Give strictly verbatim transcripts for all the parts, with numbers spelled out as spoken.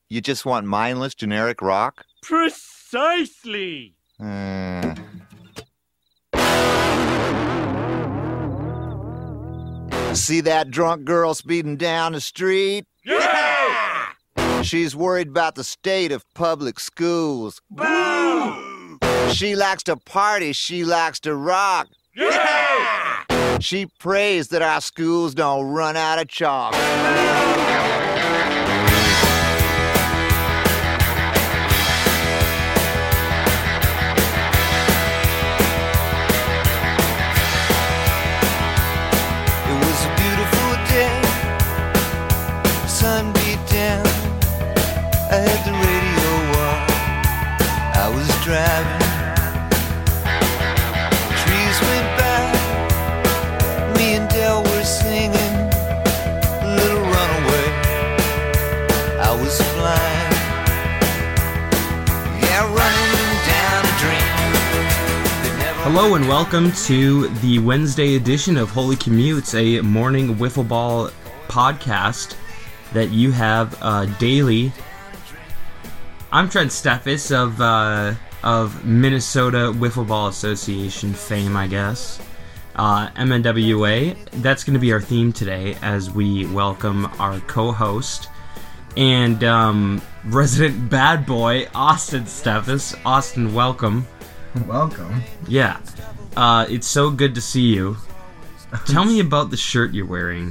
You just want mindless, generic rock? Precisely! Uh... See that drunk girl speeding down the street? Yeah! She's worried about the state of public schools. Boo! She likes to party, she likes to rock. Yeah! She prays that our schools don't run out of chalk. Sun beat down, I had the radio on, I was driving, trees went by, me and Del were singing, Little Runaway, I was flying, yeah, running down a dream. Never... Hello and welcome to the Wednesday edition of Holy Commutes, a morning wiffle ball podcast that you have uh, daily. I'm Trent Steffes of uh, of Minnesota Wiffle Ball Association fame, I guess. Uh, M N W A. That's going to be our theme today as we welcome our co-host and um, resident bad boy, Austin Steffes. Austin, welcome. Welcome. Yeah. Uh, it's so good to see you. Tell me about the shirt you're wearing.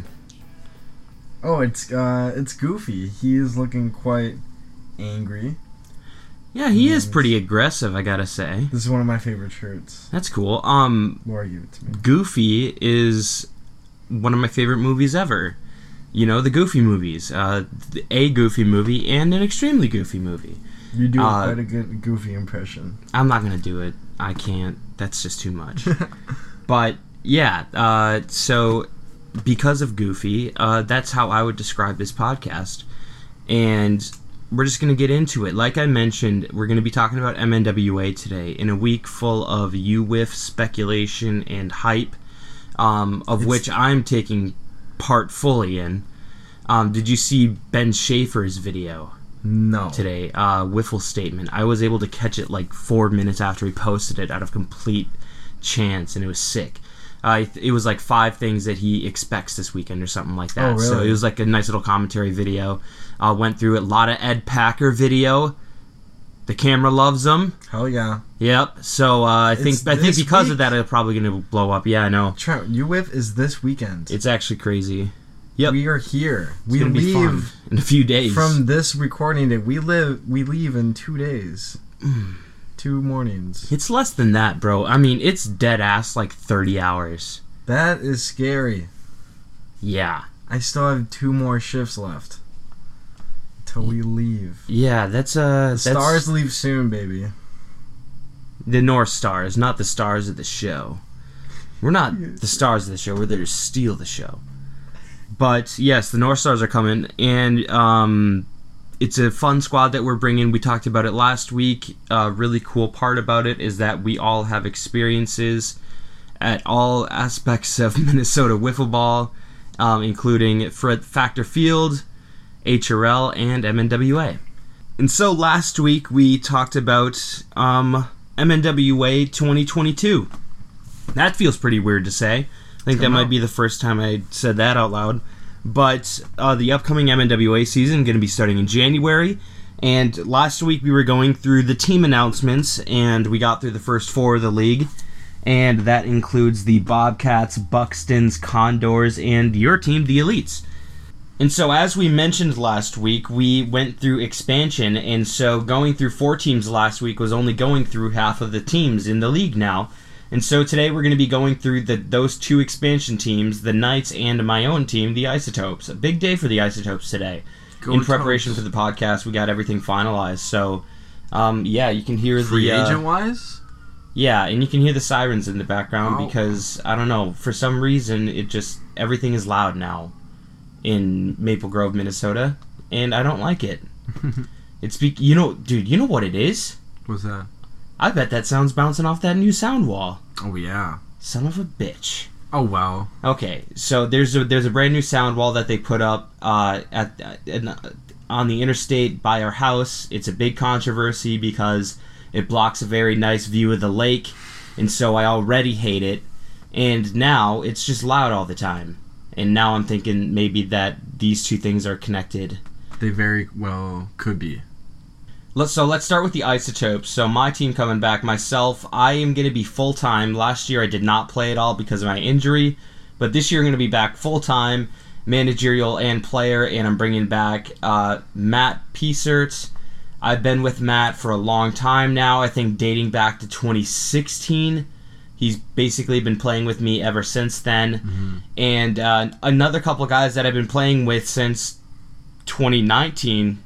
Oh, it's uh, it's Goofy. He is looking quite angry. Yeah, he is pretty aggressive, I gotta say. This is one of my favorite shirts. That's cool. Um, Laura gave it to me. Goofy is one of my favorite movies ever. You know, the Goofy movies. Uh, a Goofy movie and an extremely Goofy movie. You do uh, quite a good Goofy impression. I'm not gonna do it. I can't. That's just too much. But, yeah, uh, so... because of Goofy, uh, that's how I would describe this podcast. And we're just going to get into it. Like I mentioned, we're going to be talking about M N W A today in a week full of U W I F speculation and hype, um, of It's... which I'm taking part fully in. Um, did you see Ben Schaefer's video? No. Today, uh, Wiffle Statement. I was able to catch it like four minutes after he posted it out of complete chance, and it was sick. Uh, it was like five things that he expects this weekend or something like that. Oh, really? So it was like a nice little commentary video. Uh, went through it. A lot of Ed Packer video. The camera loves him. Hell yeah. Yep. So uh, I think It's I think this because week. of that, it's probably going to blow up. Yeah, I know. Trent, U W I F is this weekend. It's actually crazy. Yep. We are here. It's we gonna be fun leave in a few days from this recording day. We live. We leave in two days. Two mornings. It's less than that, bro. I mean, it's dead ass like thirty hours. That is scary. Yeah. I still have two more shifts left until we leave. Yeah, that's uh. The that's, stars leave soon, baby. The North Stars, not the stars of the show. We're not the stars of the show. We're there to steal the show. But yes, the North Stars are coming, and um, it's a fun squad that we're bringing. We talked about it last week. A uh, really cool part about it is that we all have experiences at all aspects of Minnesota wiffle ball, um, including Fred Factor Field, H R L, and M N W A. And so last week we talked about um, M N W A twenty twenty-two. That feels pretty weird to say. I think that might be the first time I said that out loud. But uh, the upcoming M N W A season is going to be starting in January. And last week we were going through the team announcements, and we got through the first four of the league. And that includes the Bobcats, Buxtons, Condors, and your team, the Elites. And so as we mentioned last week, we went through expansion. And so going through four teams last week was only going through half of the teams in the league now. And so today we're going to be going through the, those two expansion teams, the Knights and my own team, the Isotopes. A big day for the Isotopes today. Go in preparation Topes. for the podcast, we got everything finalized. So, um, yeah, you can hear Free the... Uh, agent-wise? Yeah, and you can hear the sirens in the background Oh. because, I don't know, for some reason, it just... everything is loud now in Maple Grove, Minnesota, and I don't like it. It's... Be- you know, dude, you know what it is? What's that? I bet that sound's bouncing off that new sound wall. Oh, yeah. Son of a bitch. Oh, wow. Okay, so there's a there's a brand new sound wall that they put up uh, at, at on the interstate by our house. It's a big controversy because it blocks a very nice view of the lake, and so I already hate it. And now it's just loud all the time. And now I'm thinking maybe that these two things are connected. They very well could be. Let's so let's start with the Isotopes. So my team coming back, myself, I am going to be full-time. Last year I did not play at all because of my injury, but this year I'm going to be back full-time, managerial and player, and I'm bringing back uh, Matt Piesert. I've been with Matt for a long time now, I think dating back to twenty sixteen. He's basically been playing with me ever since then. Mm-hmm. And uh, another couple of guys that I've been playing with since twenty nineteen,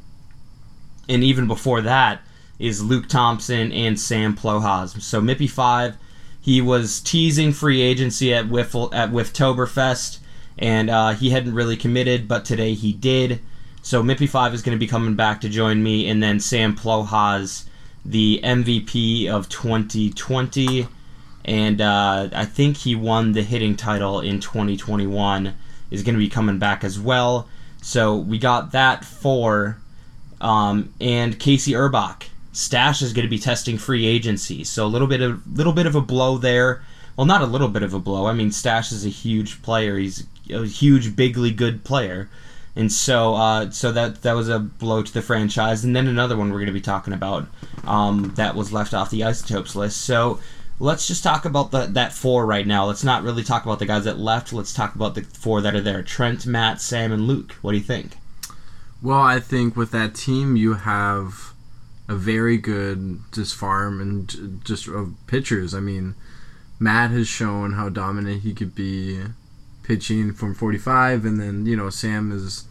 and even before that, is Luke Thompson and Sam Plohas. So Mippy five, he was teasing free agency at Wiffle, at Wifftoberfest, and uh, he hadn't really committed, but today he did. So Mippy five is going to be coming back to join me, and then Sam Plohas, the M V P of twenty twenty, and uh, I think he won the hitting title in twenty twenty-one, is going to be coming back as well. So we got that four, um, and Casey Urbach. Stash is going to be testing free agency, so a little bit of little bit of a blow there. Well, not a little bit of a blow. I mean, Stash is a huge player. He's a huge, bigly good player, and so uh, so that that was a blow to the franchise. And then another one we're going to be talking about um, that was left off the Isotopes list. So let's just talk about the, that four right now. Let's not really talk about the guys that left. Let's talk about the four that are there: Trent, Matt, Sam, and Luke. What do you think? Well, I think with that team, you have a very good just farm and just of pitchers. I mean, Matt has shown how dominant he could be pitching from forty-five, and then, you know, Sam is,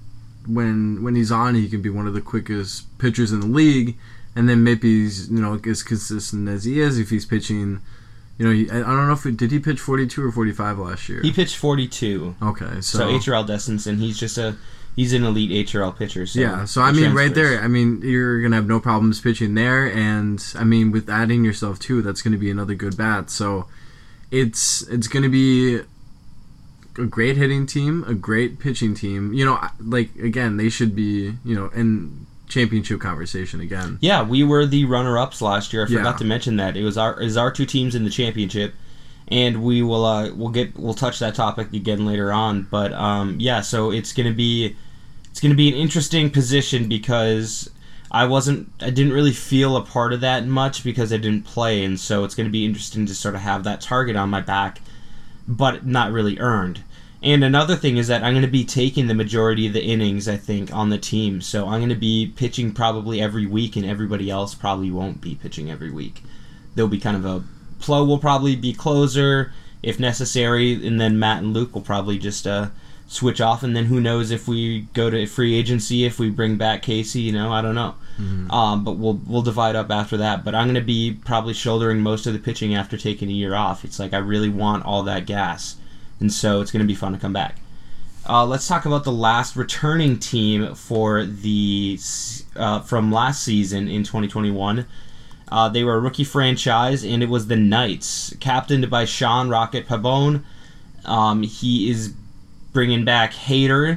when when he's on, he can be one of the quickest pitchers in the league. And then Mippy's, you know, as consistent as he is, if he's pitching, you know, he, I don't know if it, did he pitch forty-two or forty-five last year? He pitched forty-two. Okay, so, so H R L distance, and he's just a he's an elite H R L pitcher. So yeah, so I mean, right there, I mean, you're gonna have no problems pitching there, and I mean, with adding yourself too, that's gonna be another good bat. So it's it's gonna be a great hitting team, a great pitching team. You know, like again, they should be, you know, in championship conversation again. Yeah, we were the runner-ups last year. I forgot Yeah. to mention that it was our is our two teams in the championship, and we will uh we'll get we'll touch that topic again later on. But um yeah, so it's gonna be it's gonna be an interesting position because I wasn't I didn't really feel a part of that much because I didn't play, and so it's gonna be interesting to sort of have that target on my back, but not really earned. And another thing is that I'm going to be taking the majority of the innings, I think, on the team. So I'm going to be pitching probably every week, and everybody else probably won't be pitching every week. There'll be kind of a... Plo will probably be closer, if necessary, and then Matt and Luke will probably just uh, switch off, and then who knows if we go to free agency, if we bring back Casey, you know, I don't know. Mm-hmm. Um, but we'll we'll divide up after that. But I'm going to be probably shouldering most of the pitching after taking a year off. It's like I really want all that gas. And so it's going to be fun to come back. Uh, let's talk about the last returning team for the uh, from last season in twenty twenty-one. Uh, they were a rookie franchise, and it was the Knights, captained by Sean Rocket Pabon. Um, he is bringing back Hader,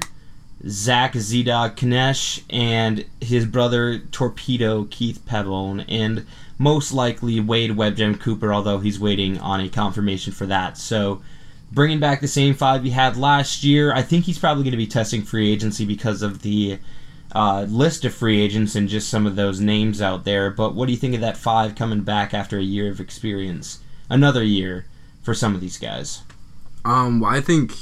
Zach Zida Knesh, and his brother Torpedo Keith Pabon, and most likely Wade Webgem Cooper, although he's waiting on a confirmation for that. So bringing back the same five he had last year. I think he's probably going to be testing free agency because of the uh, list of free agents and just some of those names out there. But what do you think of that five coming back after a year of experience? Another year for some of these guys. Um, well, I think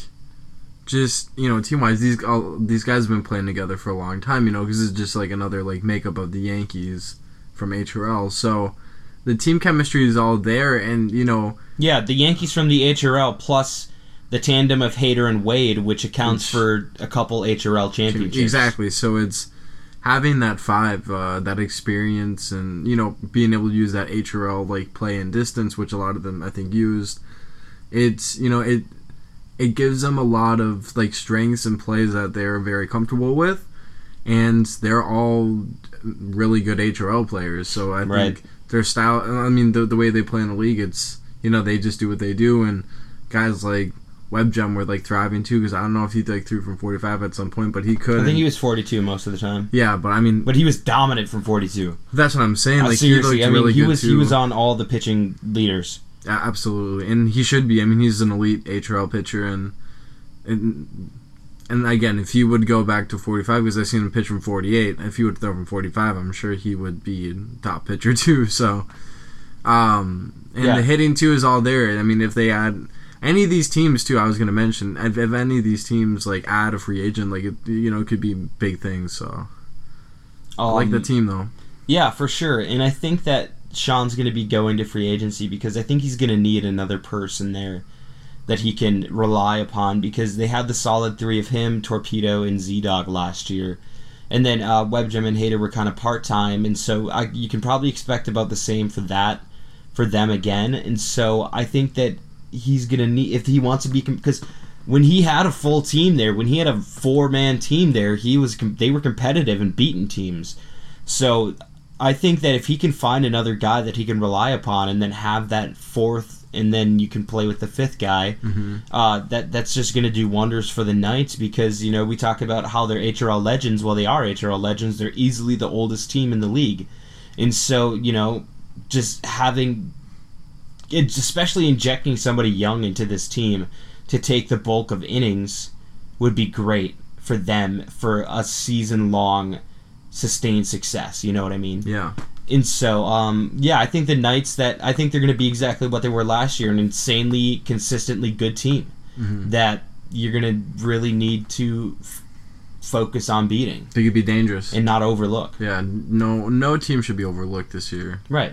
just, you know, team-wise, these all, these guys have been playing together for a long time, you know, because it's just like another like makeup of the Yankees from H R L. So the team chemistry is all there, and, you know... Yeah, the Yankees from the H R L plus the tandem of Hader and Wade, which accounts which, for a couple H R L championships. Exactly, so it's having that five, uh, that experience, and, you know, being able to use that H R L, like, play and distance, which a lot of them, I think, used. It's, you know, it it gives them a lot of, like, strengths and plays that they're very comfortable with, and they're all really good H R L players, so I right. think their style, I mean, the, the way they play in the league, it's, you know, they just do what they do, and guys like Web Gem were like thriving too, because I don't know if he like threw from forty-five at some point, but he could. I think he was forty-two most of the time. Yeah, but I mean, But he was dominant from forty-two. that's what I'm saying. Uh, Like seriously, he I looked mean, really he good was too. he was on all the pitching leaders. Yeah, absolutely, and he should be. I mean, he's an elite H R L pitcher, and and and again, if he would go back to forty-five, because I've seen him pitch from forty-eight. If he would throw from forty-five, I'm sure he would be a top pitcher too. So, um, and Yeah. the hitting too is all there. I mean, if they add any of these teams too, I was going to mention, if, if any of these teams like add a free agent, like it, you know, it could be big things. So, I like the Um, team though. Yeah, for sure. And I think that Sean's going to be going to free agency because I think he's going to need another person there that he can rely upon, because they had the solid three of him, Torpedo, and Z-Dog last year. And then uh, WebGem and Hader were kind of part-time, and so I, you can probably expect about the same for that, for them again. And so I think that he's going to need, if he wants to be, because when he had a full team there, when he had a four-man team there, he was they were competitive and beating teams. So I think that if he can find another guy that he can rely upon, and then have that fourth, and then you can play with the fifth guy, Mm-hmm. uh, that that's just going to do wonders for the Knights, because, you know, we talk about how they're H R L legends. Well, they are H R L legends. They're easily the oldest team in the league. And so, you know, just having, it's especially injecting somebody young into this team to take the bulk of innings would be great for them for a season-long sustained success. You know what I mean? Yeah. And so, um, yeah, I think the Knights, that I think they're going to be exactly what they were last year, an insanely, consistently good team Mm-hmm. that you're going to really need to f- focus on beating They could be dangerous. and not overlook. Yeah, no, no team should be overlooked this year. Right.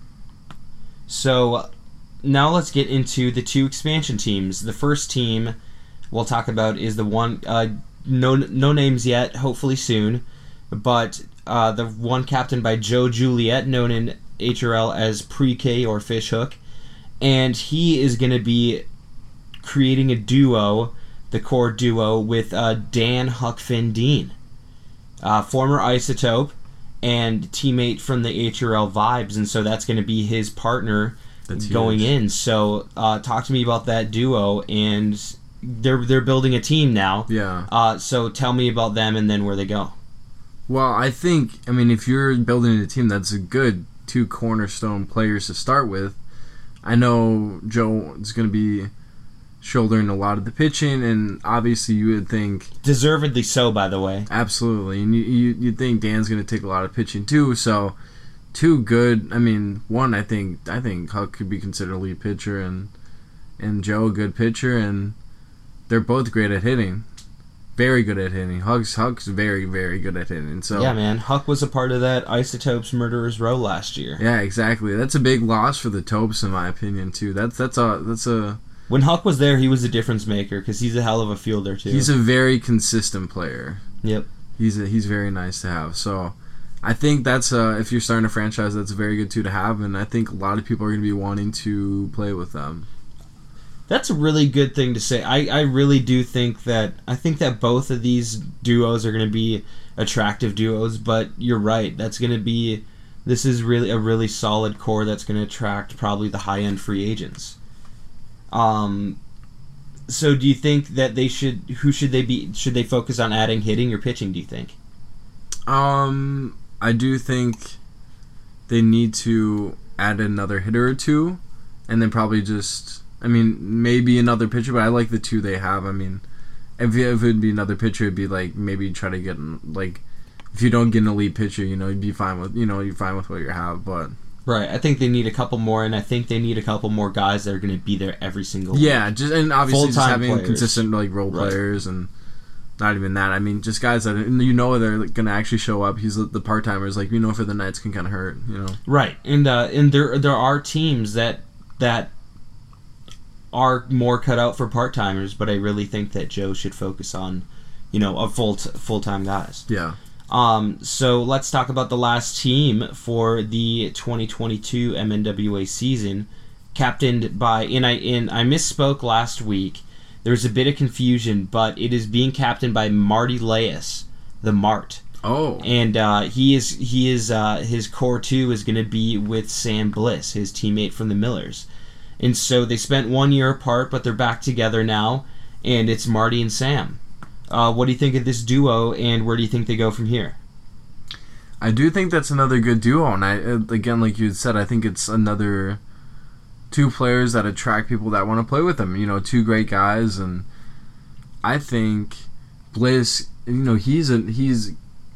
So now let's get into the two expansion teams. The first team we'll talk about is the one, uh, no no names yet, hopefully soon, but uh, the one captained by Joe Juliet, known in H R L as Pre-K or Fishhook, and he is going to be creating a duo, the core duo, with uh, Dan Huckfin Dean, uh, former Isotope and teammate from the H R L Vibes, and so that's going to be his partner That's going huge. in. So uh, talk to me about that duo, and they're they're building a team now. Yeah. Uh, so tell me about them and then where they go. Well, I think, I mean, if you're building a team, that's a good two cornerstone players to start with. I know Joe is going to be shouldering a lot of the pitching, and obviously you would think, Deservedly so, by the way. absolutely, and you, you, you'd think Dan's going to take a lot of pitching too, so two good, I mean, one, I think I think Huck could be considered a lead pitcher, and, and Joe a good pitcher, and they're both great at hitting. Very good at hitting. Huck's, Huck's very, very good at hitting. So Yeah, man. Huck was a part of that Isotopes Murderers Row last year. yeah, exactly. That's a big loss for the Topes, in my opinion, too. That's that's a that's a When Huck was there, he was a difference maker because he's a hell of a fielder too. he's a very consistent player. Yep. He's a, he's very nice to have. So I think that's uh if you're starting a franchise, that's a very good two to have, and I think a lot of people are going to be wanting to play with them. That's a really good thing to say. I, I really do think that I think that both of these duos are going to be attractive duos, but you're right. That's going to be this is really a really solid core that's going to attract probably the high-end free agents. Um so do you think that they should who should they be should they focus on adding hitting or pitching, do you think? Um, I do think they need to add another hitter or two, and then probably just, I mean, maybe another pitcher, but I like the two they have. I mean, if, if it would be another pitcher, it'd be like maybe try to get, like, if you don't get an elite pitcher, you know, you'd be fine with, you know, you're fine with what you have, but... Right. I think they need a couple more, and I think they need a couple more guys that are going to be there every single Yeah, week. just and obviously just Full-time having players. consistent, like, role Right. players, and not even that. I mean, just guys that, you know, they're going to actually show up. He's the, the part-timers, like, you know, for the Knights can kind of hurt, you know. Right. And uh, and there there are teams that that are more cut out for part-timers, but I really think that Joe should focus on, you know, a full t- full-time guys. Yeah. Um, so let's talk about the last team for the twenty twenty-two M N W A season, captained by, and I, and I misspoke last week. There was a bit of confusion, but it is being captained by Marty Laius, the Mart. Oh. And uh, he is he is uh, his core two is going to be with Sam Bliss, his teammate from the Millers. And so they spent one year apart, but they're back together now, and it's Marty and Sam. Uh, what do you think of this duo, and where do you think they go from here? I do think that's another good duo, and I again, like you had said, I think it's another two players that attract people that want to play with them. You know, two great guys, and I think Bliss, you know, he's a he's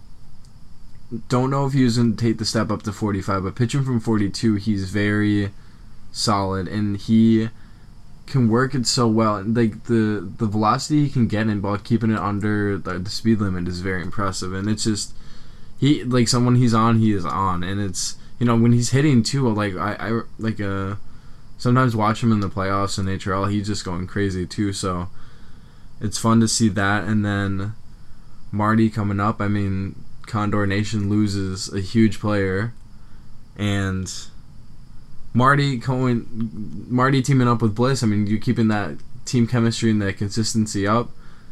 don't know if he was going to take the step up to forty-five, but pitching from forty-two, he's very solid, and he can work it so well. Like the the velocity he can get in while keeping it under the, the speed limit is very impressive, and it's just he like someone he's on, he is on, and it's, you know, when he's hitting too. Like I, I like uh sometimes watch him in the playoffs in H R L, he's just going crazy too. So it's fun to see that. And then Marty coming up. I mean, Condor Nation loses a huge player, and Marty going, Marty teaming up with Bliss. I mean, you keeping that team chemistry and that consistency up.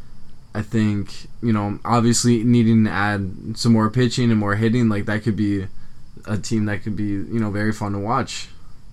I think, you know, obviously needing to add some more pitching and more hitting, like that could be a team that could be, you know, very fun to watch.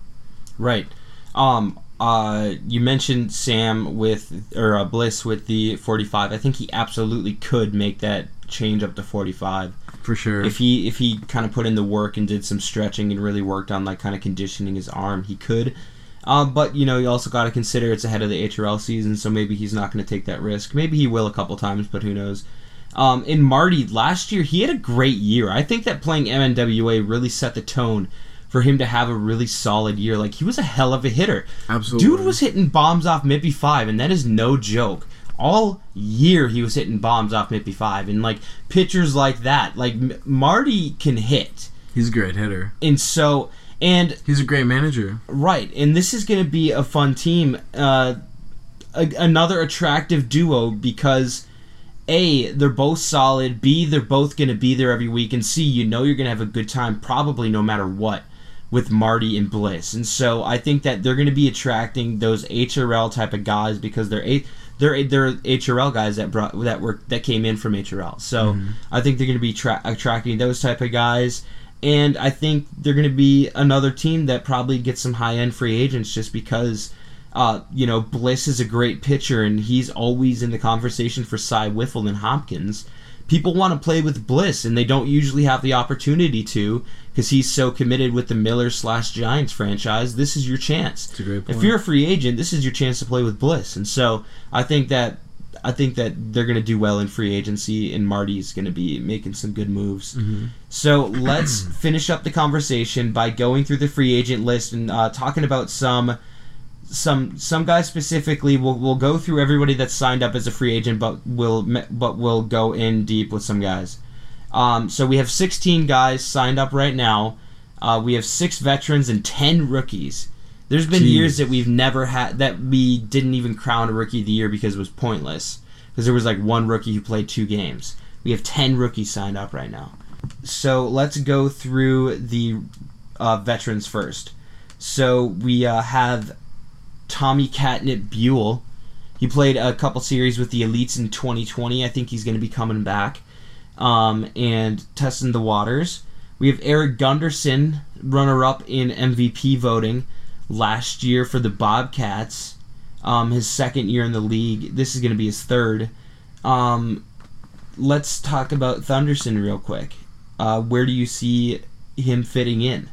Right. Um. Uh. You mentioned Sam with or uh, Bliss with the forty-five. I think he absolutely could make that change up to forty-five. For sure. If he if he kind of put in the work and did some stretching and really worked on like kind of conditioning his arm, he could. Um, but, you know, you also got to consider it's ahead of the H R L season, so maybe he's not going to take that risk. Maybe he will a couple times, but who knows. Um, in Marty, last year, he had a great year. I think that playing M N W A really set the tone for him to have a really solid year. Like, he was a hell of a hitter. Absolutely. Dude was hitting bombs off Mippy five, and that is no joke. All year he was hitting bombs off Mippy five, and, like, pitchers like that. Like, M- Marty can hit. He's a great hitter. And so... And he's a great manager. Right, and this is going to be a fun team. Uh, a, another attractive duo because, A, they're both solid. B, they're both going to be there every week. And C, you know you're going to have a good time probably no matter what with Marty and Bliss. And so I think that they're going to be attracting those H R L type of guys because they're a, they're they're H R L guys that brought that were that came in from H R L. So mm-hmm. I think they're going to be tra- attracting those type of guys. And I think they're going to be another team that probably gets some high-end free agents just because, uh, you know, Bliss is a great pitcher and he's always in the conversation for Cy Wiffle and Hopkins. People want to play with Bliss and they don't usually have the opportunity to because he's so committed with the Miller slash Giants franchise. This is your chance. That's a great point. If you're a free agent, this is your chance to play with Bliss. And so I think that I think that they're going to do well in free agency, and Marty's going to be making some good moves. Mm-hmm. So let's finish up the conversation by going through the free agent list and uh, talking about some some some guys specifically. We'll we'll go through everybody that's signed up as a free agent, but we'll but we'll go in deep with some guys. Um, so we have sixteen guys signed up right now. Uh, we have six veterans and ten rookies. There's been Jeez. years that we've never had that we didn't even crown a rookie of the year because it was pointless. Because there was like one rookie who played two games. We have ten rookies signed up right now. So let's go through the uh, veterans first. So we uh, have Tommy Catnip Buell. He played a couple series with the Elites in twenty twenty. I think he's going to be coming back um, and testing the waters. We have Eric Gunderson, runner-up in M V P voting last year for the Bobcats. Um, his second year in the league. This is going to be his third. Um, let's talk about Thunderson real quick. Uh, where do you see him fitting in?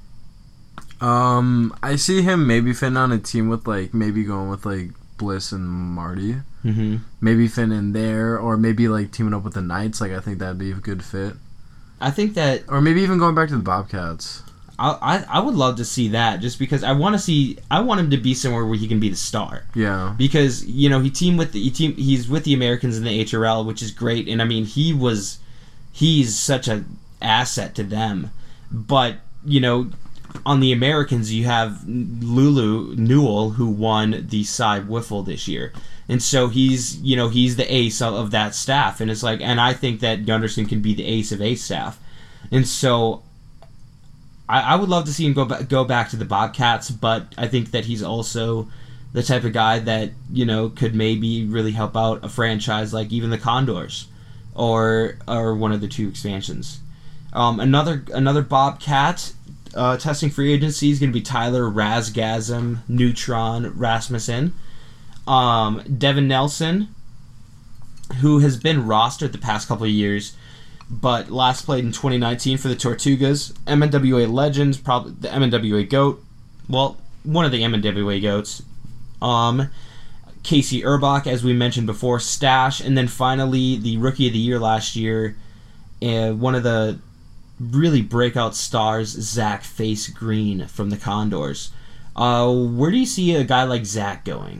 Um, I see him maybe fitting on a team with like maybe going with like Bliss and Marty. Mm-hmm. Maybe fitting in there, or maybe like teaming up with the Knights. Like I think that'd be a good fit. I think that, or maybe even going back to the Bobcats. I, I I would love to see that just because I want to see I want him to be somewhere where he can be the star. Yeah. Because you know he teamed with the he team he's with the Americans in the H R L, which is great, and I mean he was he's such an asset to them. But you know on the Americans you have Lulu Newell who won the Cy Wiffle this year, and so he's you know he's the ace of, of that staff, and it's like and I think that Gunderson can be the ace of ace staff, and so. I would love to see him go back, go back to the Bobcats, but I think that he's also the type of guy that, you know, could maybe really help out a franchise like even the Condors or or one of the two expansions. Um, another another Bobcat, uh, testing free agency is going to be Tyler Rasgasm Neutron Rasmussen. Um, Devin Nelson, who has been rostered the past couple of years, but last played in twenty nineteen for the Tortugas. M N W A Legends, probably the M N W A GOAT. Well, one of the M N W A GOATs. Um, Casey Urbach, as we mentioned before, Stash. And then finally, the Rookie of the Year last year, uh, one of the really breakout stars, Zach Face Green from the Condors. Uh, where do you see a guy like Zach going?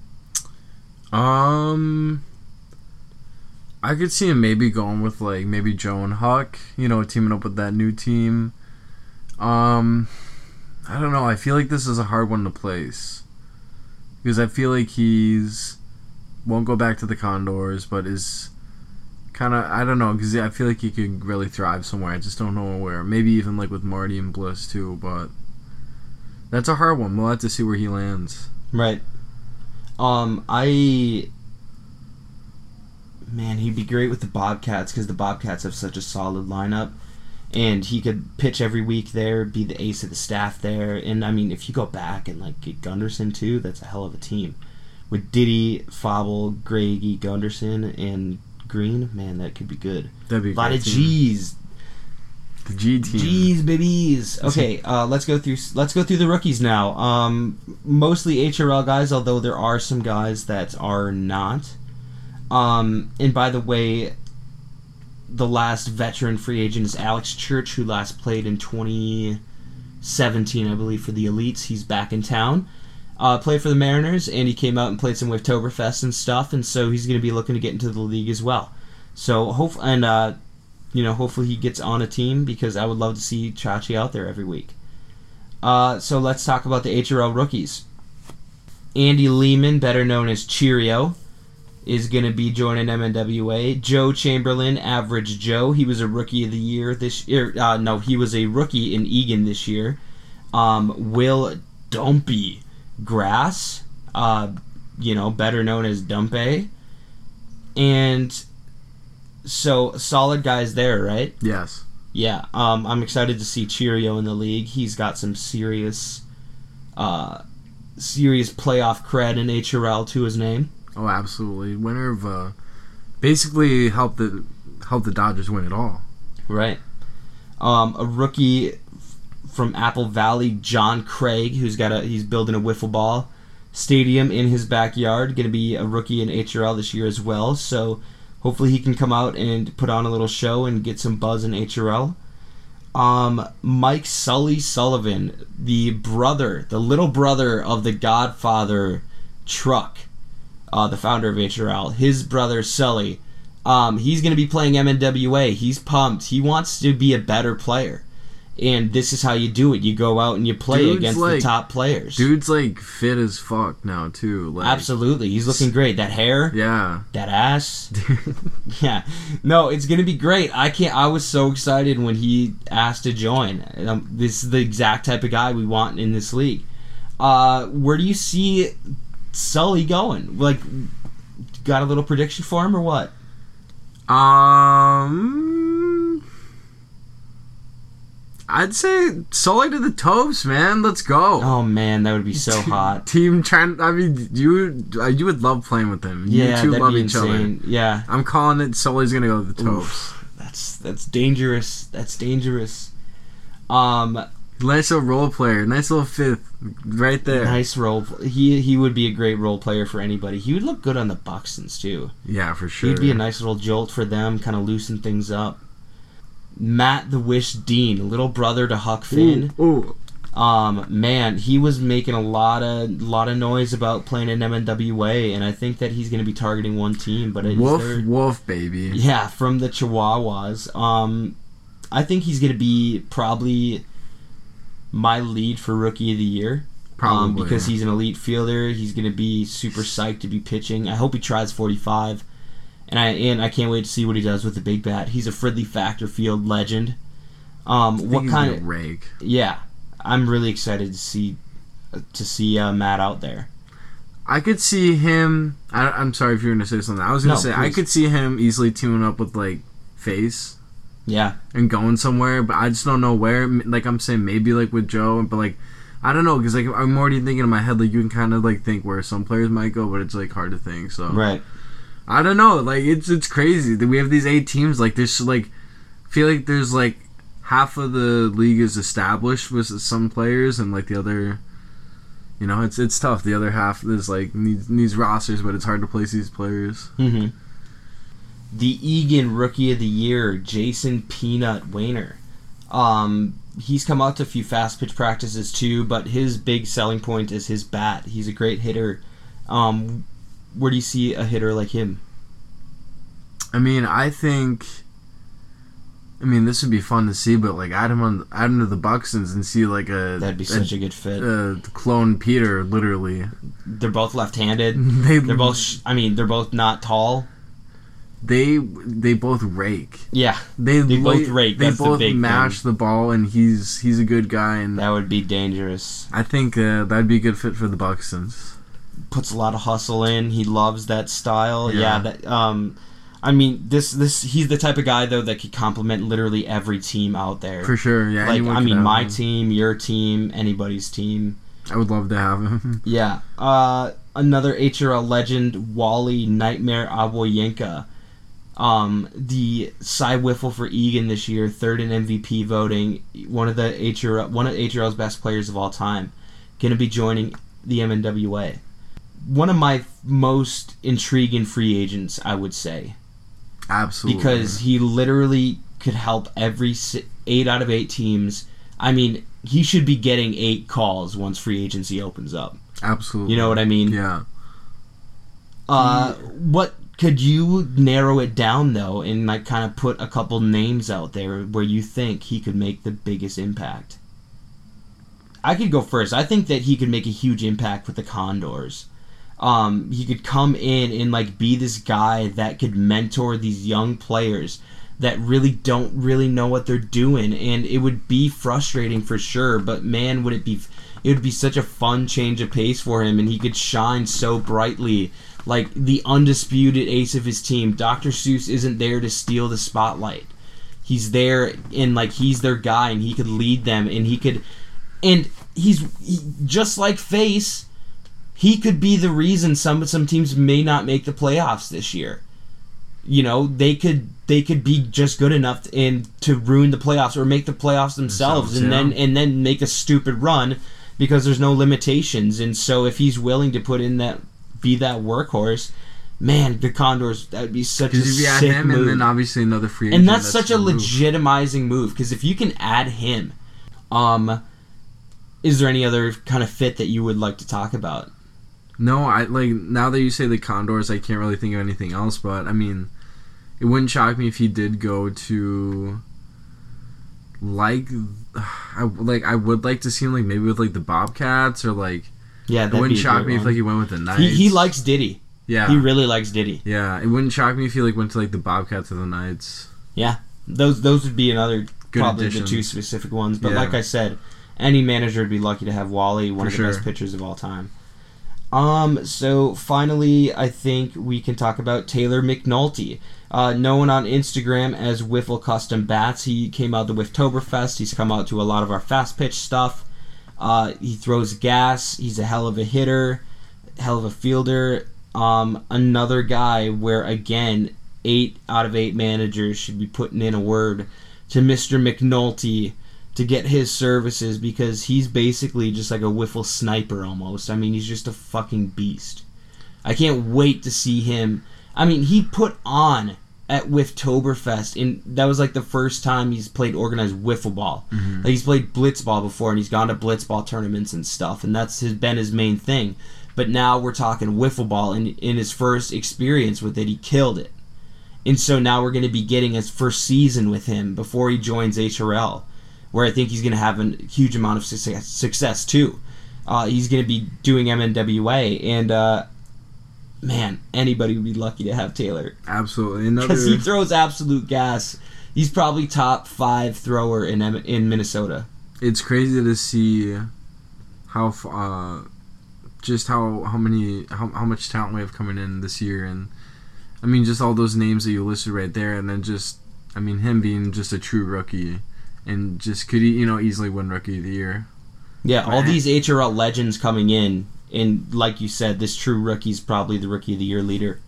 Um, I could see him maybe going with like maybe Joe and Huck, you know, teaming up with that new team. Um, I don't know. I feel like this is a hard one to place because I feel like he's won't go back to the Condors, but is kind of I don't know because I feel like he could really thrive somewhere. I just don't know where. Maybe even like with Marty and Bliss too, but that's a hard one. We'll have to see where he lands. Right. Um, I... Man, he'd be great with the Bobcats because the Bobcats have such a solid lineup. And he could pitch every week there, be the ace of the staff there. And, I mean, if you go back and, like, get Gunderson, too, that's a hell of a team. With Diddy, Fable, Grady, Gunderson, and Green, man, that could be good. That'd be a a lot great of team. G's. The G team. Jeez, babies. Okay, uh, let's go through. Let's go through the rookies now. Um, mostly H R L guys, although there are some guys that are not. Um, and by the way, the last veteran free agent is Alex Church, who last played in twenty seventeen, I believe, for the Elites. He's back in town. Uh, played for the Mariners, and he came out and played some Wavetoberfest and stuff, and so he's going to be looking to get into the league as well. So hope and. Uh, You know, hopefully he gets on a team because I would love to see Chachi out there every week. Uh, so let's talk about the H R L rookies. Andy Lehman, better known as Cheerio, is going to be joining M N W A. Joe Chamberlain, Average Joe, he was a Rookie of the Year this year. Uh, no, he was a rookie in Egan this year. Um, Will Dumpy Grass, uh, you know, better known as Dumpe. And... So, solid guys there, right? Yes. Yeah, um, I'm excited to see Cheerio in the league. He's got some serious uh, serious playoff cred in H R L to his name. Oh, absolutely. Winner of, uh, basically helped the, helped the Dodgers win it all. Right. Um, a rookie f- from Apple Valley, John Craig, who's got a, he's building a wiffle ball stadium in his backyard. Going to be a rookie in H R L this year as well, so... Hopefully he can come out and put on a little show and get some buzz in H R L. Um, Mike Sully Sullivan, the brother, the little brother of the Godfather Truck, uh, the founder of H R L. His brother Sully, um, he's going to be playing M N W A. He's pumped. He wants to be a better player. And this is how you do it. You go out and you play Dude's against like, the top players. Dude's like fit as fuck now too. Like, Absolutely. He's looking great. That hair. Yeah. That ass. Yeah. No, it's going to be great. I can't. I was so excited when he asked to join. Um, this is the exact type of guy we want in this league. Uh, where do you see Sully going? Like, got a little prediction for him or what? Um, I'd say Sully to the Topes, man. Let's go. Oh man, that would be so hot. Team trying. I mean, you uh, you would love playing with him. You Yeah, two that'd love be each insane. other. Yeah. I'm calling it. Sully's gonna go to the Topes. Oof, that's that's dangerous. That's dangerous. Um, Nice little role player. Nice little fifth, right there. nice role. He he would be a great role player for anybody. He would look good on the Buxtons too. Yeah, for sure. He'd be a nice little jolt for them, kind of loosen things up. Matt the Wish Dean, little brother to Huck Finn. Ooh, ooh. Um, man, he was making a lot of lot of noise about playing in M N W A, and I think that he's going to be targeting one team. But it's Wolf, their- wolf, baby. yeah, from the Chihuahuas. Um, I think he's going to be probably my lead for Rookie of the Year. Um, Probably. because he's an elite fielder. He's going to be super psyched to be pitching. I hope he tries forty-five. And I and I can't wait to see what he does with the big bat. He's a Fridley Factor Field legend. Um, I think what he's kind gonna of rake? Yeah, I'm really excited to see to see uh, Matt out there. I could see him. I, I'm sorry if you were going to say something. I was going No, to say I please. could see him easily teaming up with like Face, Yeah. and going somewhere, but I just don't know where. Like I'm saying, maybe like with Joe, but like I don't know, because like I'm already thinking in my head, like you can kind of like think where some players might go, but it's like hard to think. So Right. I don't know. Like it's it's crazy that we have these eight teams. Like there's like I feel like there's like half of the league is established with some players, and like the other, you know, it's it's tough. The other half is like needs needs rosters, but it's hard to place these players. Mm-hmm. The Egan Rookie of the Year, Jason Peanut Wayner. Um, he's come out to a few fast pitch practices too, but his big selling point is his bat. He's a great hitter. Um, where do you see a hitter like him? I mean, I think. I mean, this would be fun to see, but like add him on, add him to the Buxtons and see like a That'd be such a, a good fit. A clone Peter, literally. They're both left-handed. they, they're both. Sh- I mean, they're both not tall. They they both rake. Yeah, they, they la- both rake. They That's both the big mash thing. the ball, and he's he's a good guy, and that would be dangerous. I think uh, that'd be a good fit for the Buxtons. Puts a lot of hustle in. He loves that style. Yeah. Yeah. That. Um. I mean, this this he's the type of guy though that could complement literally every team out there. For sure, yeah. Like anyone I could mean, have my him. team, your team, anybody's team. I would love to have him. Yeah. Uh, another H R L legend, Wally Nightmare Aboyenka. Um, the Cy Wiffle for Egan this year, third in M V P voting. One of the H R L, one of H R L's best players of all time, going to be joining the M N W A. One of my most intriguing free agents, I would say. Absolutely. Because he literally could help every si- eight out of eight teams. I mean, he should be getting eight calls once free agency opens up. Absolutely. You know what I mean? Yeah. Uh, what could you narrow it down though, and like kind of put a couple names out there where you think he could make the biggest impact? I could go first. I think that he could make a huge impact with the Condors. Um, he could come in and like be this guy that could mentor these young players that really don't really know what they're doing, and it would be frustrating for sure, but man, would it be it would be such a fun change of pace for him, and he could shine so brightly like the undisputed ace of his team. Doctor Seuss isn't there to steal the spotlight. He's there and like he's their guy, and he could lead them, and he could and he's he, just like Face, he could be the reason some some teams may not make the playoffs this year. You know, they could they could be just good enough and to ruin the playoffs or make the playoffs themselves, Themselves, and yeah. then and then make a stupid run because there's no limitations. And so if he's willing to put in that be that workhorse, man, the Condors, that would be such a Because if you add sick him move. and then obviously another free agent, And that's, such a the move. legitimizing move, because if you can add him, um, is there any other kind of fit that you would like to talk about? No, I like now that you say the Condors, I can't really think of anything else. But I mean, it wouldn't shock me if he did go to like, I like I would like to see him like maybe with like the Bobcats or like. Yeah, It that'd wouldn't be a shock great me if one. like he went with the Knights. He, he likes Diddy. Yeah. He really likes Diddy. Yeah, it wouldn't shock me if he like went to like the Bobcats or the Knights. Yeah, those those would be another Good probably additions. the two specific ones. But Yeah. like I said, any manager would be lucky to have Wally, one For of the sure. best pitchers of all time. Um. So finally, I think we can talk about Taylor McNulty, uh, known on Instagram as Wiffle Custom Bats. He came out to Wifftoberfest. He's come out to a lot of our fast pitch stuff. Uh, he throws gas. He's a hell of a hitter, hell of a fielder. Um, another guy where, again, eight out of eight managers should be putting in a word to Mister McNulty to get his services, because he's basically just like a Wiffle sniper almost. I mean, he's just a fucking beast. I can't wait to see him. I mean, he put on at Wifftoberfest, and that was like the first time he's played organized wiffle ball. Mm-hmm. Like, he's played blitzball before, and he's gone to blitzball tournaments and stuff, and that's his, been his main thing. But now we're talking wiffle ball, and in his first experience with it, he killed it. And so now we're going to be getting his first season with him before he joins H R L, where I think he's going to have a huge amount of success, success too. Uh, he's going to be doing M N W A, and uh, man, anybody would be lucky to have Taylor. Absolutely. Another. Because he throws absolute gas. He's probably top five thrower in M- in Minnesota. It's crazy to see how f- uh, just how how many how, how much talent we have coming in this year, and I mean just all those names that you listed right there, and then just I mean, him being just a true rookie and just could, you know, easily win Rookie of the Year. Yeah, all Right. these H R L legends coming in, and like you said, this true rookie's probably the Rookie of the Year leader.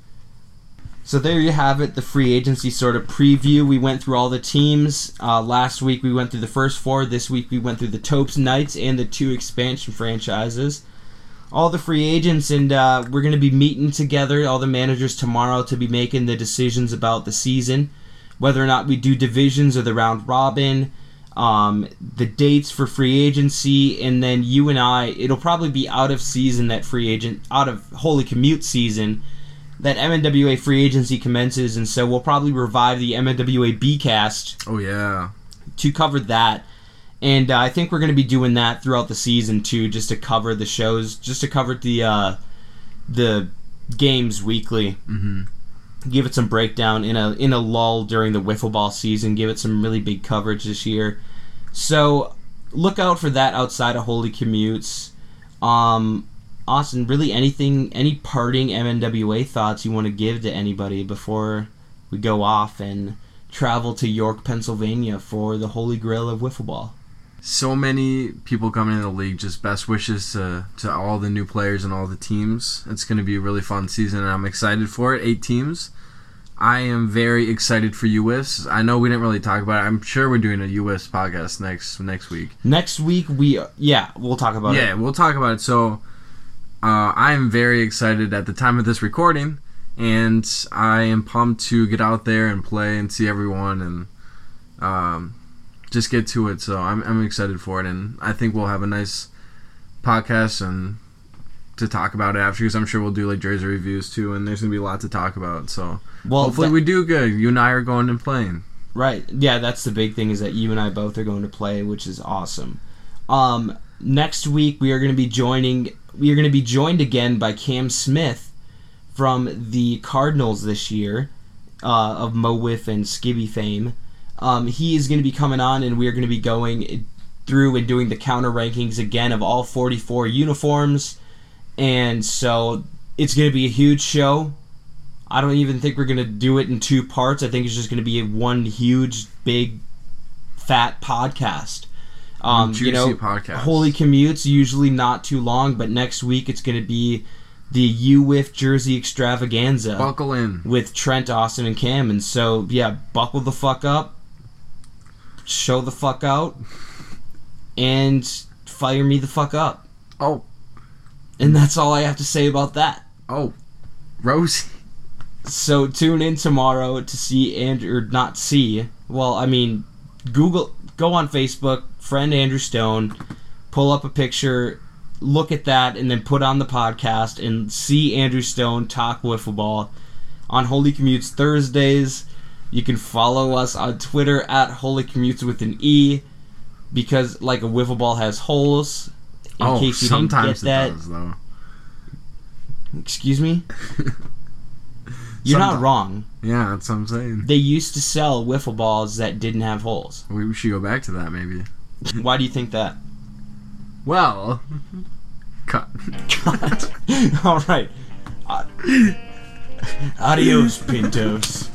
So there you have it, the free agency sort of preview. We went through all the teams. Uh, last week we went through the first four. This week we went through the Topes Knights and the two expansion franchises. All the free agents, and uh, we're going to be meeting together, all the managers tomorrow, to be making the decisions about the season. Whether or not we do divisions or the round robin, um, the dates for free agency, and then you and I, it'll probably be out of season, that free agent, out of Holy Commute season, that M N W A free agency commences, and so we'll probably revive the M N W A B-Cast Oh, yeah. to cover that. And uh, I think we're going to be doing that throughout the season, too, just to cover the shows, just to cover the uh, the games weekly. Mm-hmm. Give it some breakdown in a in a lull during the wiffle ball season. Give it some really big coverage this year. So look out for that outside of Holy Commutes. Um, Austin, really anything, any parting M N W A thoughts you want to give to anybody before we go off and travel to York, Pennsylvania for the Holy Grail of wiffle ball? So many people coming in the league. Just best wishes to, to all the new players and all the teams. It's going to be a really fun season, and I'm excited for it. Eight teams. I am very excited for U S. I know we didn't really talk about it. I'm sure we're doing a U S podcast next next week. Next week, we yeah, we'll talk about yeah, it. we'll talk about it. So uh, I am very excited at the time of this recording, and I am pumped to get out there and play and see everyone and um, just get to it. So I'm I'm excited for it, and I think we'll have a nice podcast and to talk about it after, because I'm sure we'll do like jersey reviews too, and there's gonna be a lot to talk about. So Well, hopefully that- we do good. You and I are going and playing. Right. Yeah, that's the big thing, is that you and I both are going to play, which is awesome. Um, next week we are going to be joining. We are going to be joined again by Cam Smith from the Cardinals this year, uh, of Mo Whiff and Skibby fame. Um, he is going to be coming on, and we are going to be going through and doing the counter rankings again of all forty-four uniforms. And so it's going to be a huge show. I don't even think we're going to do it in two parts. I think it's just going to be one huge, big, fat podcast. Um, Juicy you know, podcast. Holy Commutes, usually not too long, but next week it's going to be the U W I F Jersey Extravaganza Buckle in. with Trent, Austin, and Cam. And so, yeah, buckle the fuck up, show the fuck out, and fire me the fuck up. Oh, And that's all I have to say about that. oh, Rosie. So tune in tomorrow to see Andrew, or not see, well, I mean, Google, go on Facebook, friend Andrew Stone, pull up a picture, look at that, and then put on the podcast and see Andrew Stone talk wiffle ball on Holy Commutes Thursdays. You can follow us on Twitter at Holy Commutes with an E, because like a wiffle ball has holes. In Oh, case you didn't sometimes get that. it does though. Excuse me? You're not Sometime- wrong. Yeah, that's what I'm saying. They used to sell wiffle balls that didn't have holes. We should go back to that maybe. Why do you think that? Well, cut. God. All right. Uh, adios, Pintos.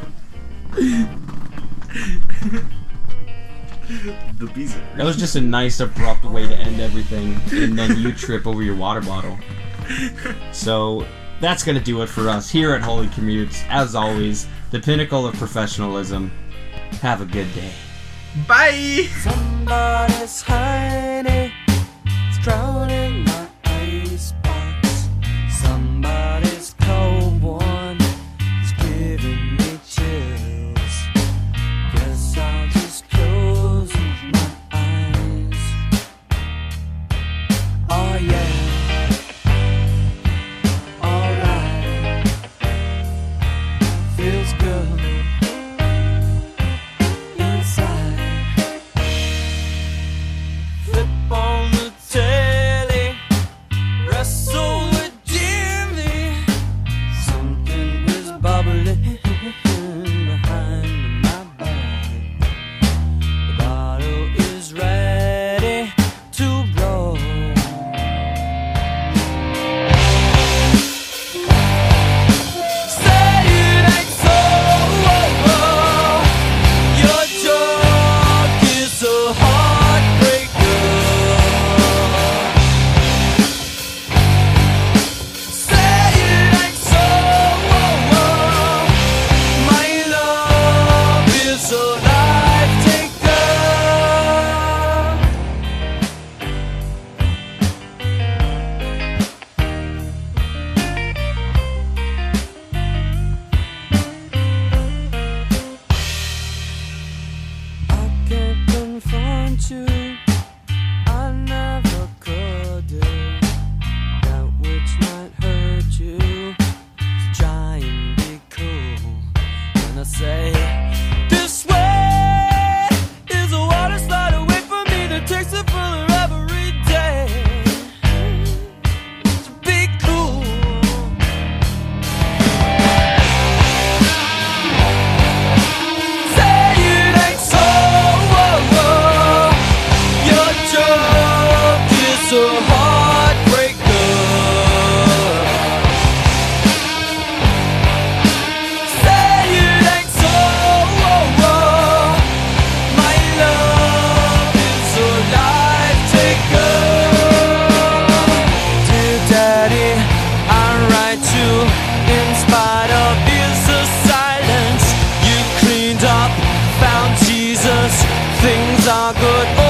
The bees are That was just a nice, abrupt way to end everything, and then you trip over your water bottle. So that's gonna do it for us here at Holy Commutes. As always, the pinnacle of professionalism. Have a good day. Bye. Somebody's honey is drowning my icebox. Somebody's cold one is giving me chills. Guess I'll just close my eyes. Oh yeah, alright, feels good inside. hurt you. I never could do that which might hurt you. So try and be cool when I say this way is a water slide away from me that takes it further every day. So be cool. Say it ain't so. Your joke is a heartbreaker. Say it ain't so. My love is a life taker. Dear Daddy, I write you in spite of his silence. You cleaned up, found Jesus, things are good.